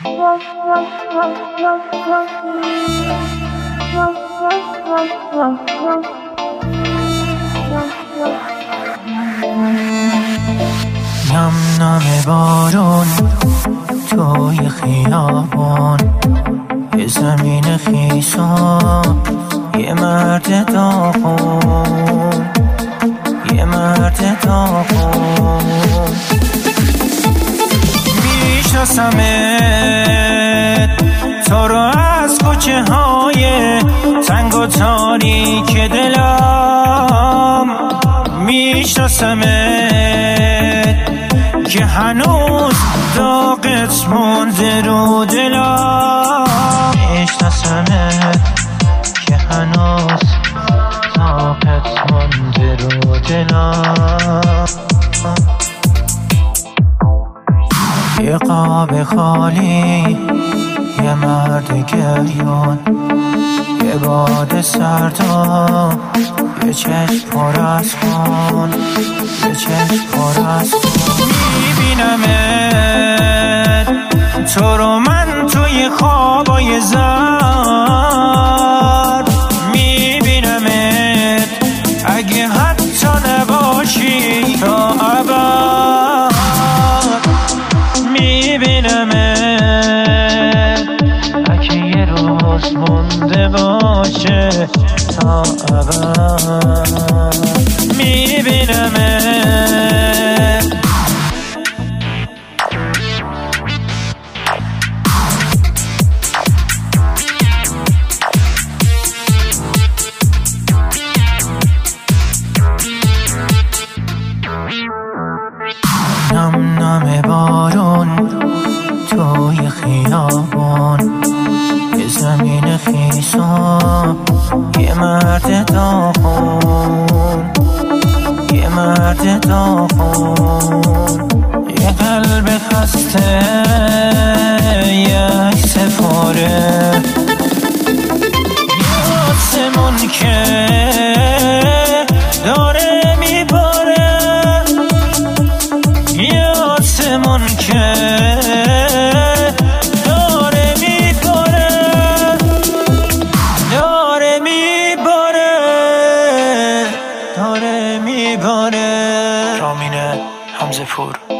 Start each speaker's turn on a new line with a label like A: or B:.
A: نم بارون توی خیابان، یه زمین خیسان، یه مرد داغون، یه مرد داغون. میشناسمت تو رو از کوچه های تنگ و تاریک دلم، میشناسمت که هنوز داغت مونده رو دلم، میشناسمت که هنوز داغت مونده رو دلم. یه قاب خالی، یه مرد گریان، یه باد سردا، یه چشم پر از خون، یه چشم پر از خون. میبینمت تو رو من توی خوابای زرد، میبینمت اگه حتی نباشی تا ابد، میبینمت اگه یه روز مونده باشه تا ابد، میبینمت. نم بارون توی خیابان، یه زمین خیسان، یه مرد داغون، یه مرد داغون. یه قلب خسته، یه عکس پاره، یه آسمون که داره میباره، یه آسمون که داره میباره، داره میباره، داره میباره. رامین حمزه پور.